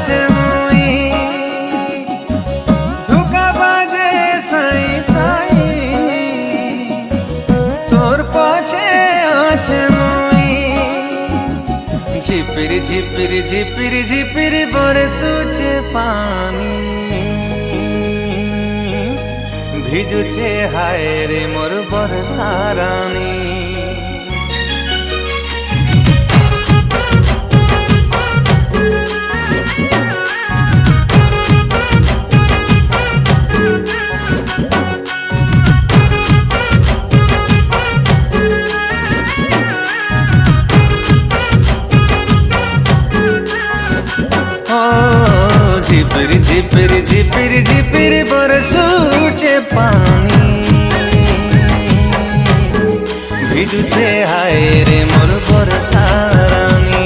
आछे मुई धोका बाजे साई साई तोर पाछे आछे मुई झिपिर झिपिर झिपिर झिपिर बरसुचे पानी भिजुचे हाय रे मोर बरसा रानी झिपिर झिपिर झिपिर झिपिर बरसुचे पानी भिजुचे हाय रे मोर बरसा रानी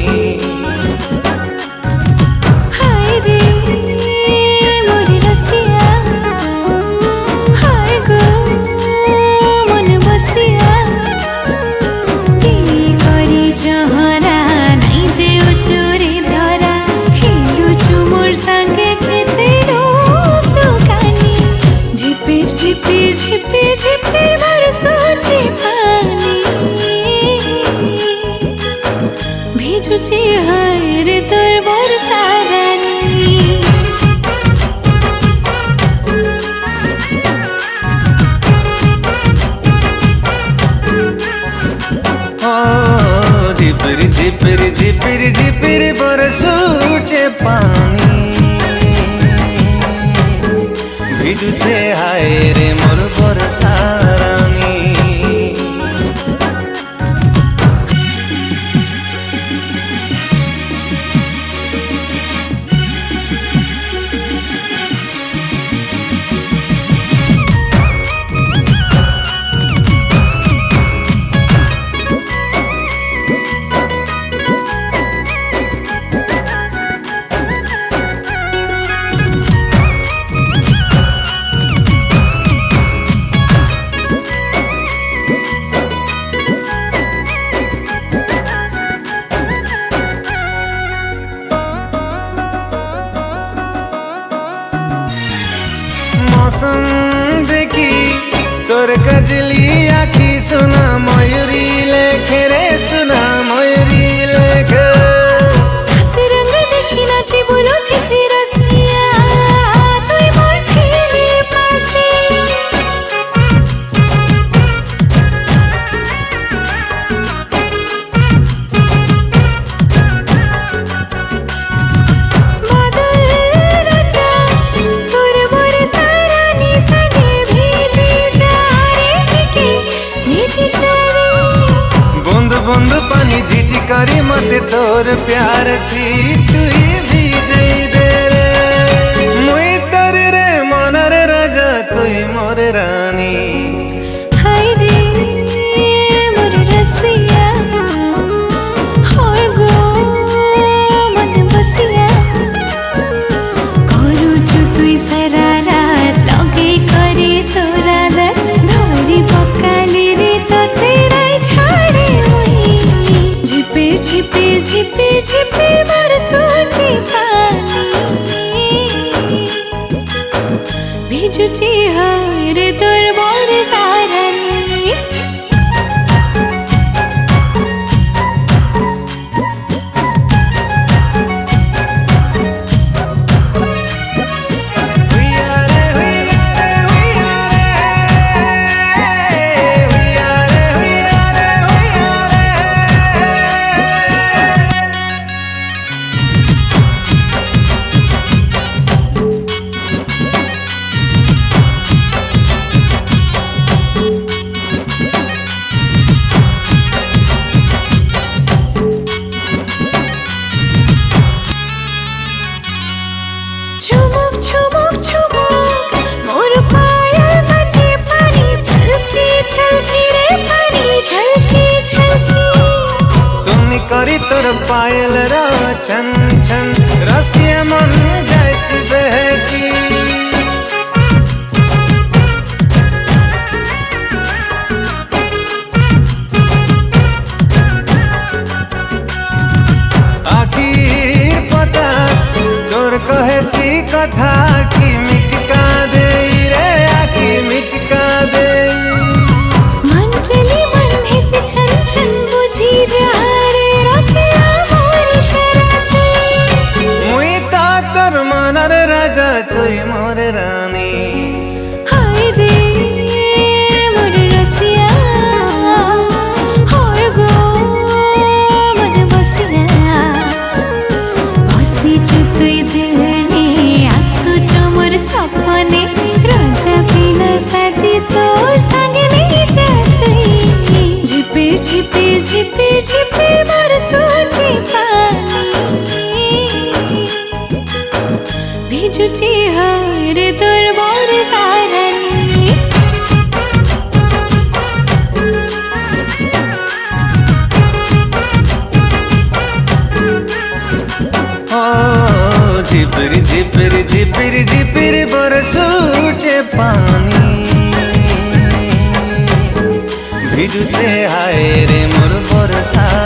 हाय रे मोर रसिया हाय गो मन बसिया की करी जहरा नहीं देउ चोरी धरा खेलुछु मोर संगे खेते रोकानी झिपिर झिपिर झिपिर झिपिर बरसुचे पानी भिजुचे हाय रे तोर बरसा रानी झिपिर झिपिर झिपिर झिपिर बरसुचे पानी भिजुचे हाय रे मोर बरसा रानी मौसम देखी तोर कजली आखी सुना मयूरी लेखे रे सुना मयूरी लेखे सात रंग देखी नाचे बोलो किसी रसिया तुई मोर खेले पासे बादल राजा तोर मोर सारानी सगे भीजी जा रे के भीजी जा रे बूंद बूंद पानी झीटी करी मते तोर प्यार थी तुई भीजे दे रे मुई तोर रे मनर राजा तुई मोर रानी हाय रे मोर रसिया हाय गो मन बसिया करूछु तुई सारा रात लगे करे तोरा दर धरी पकाली रे तते राई छाड़े मुई झिपिर झिपिर झिपिर झिपिर बरसुचे पानी भिजुचे हाय रे तोर बरसा रानी हुइया रे हुइया रे हुइया रे हुइया रे हुइया रे झुमुक झुमुक झुमुक मोर पायल बजे पानी छलकी छलकी रे पानी छलकी छलकी सुनी करी तोर पायल रा छन छन रसिया मन जैसी बहकी आखिर पता ভিজুচি হারে তোর বর্ষারানী झिपिर झिपिर झिपिर झिपिर बरसूचे पानी भिजुचे हाय रे मोर बरसा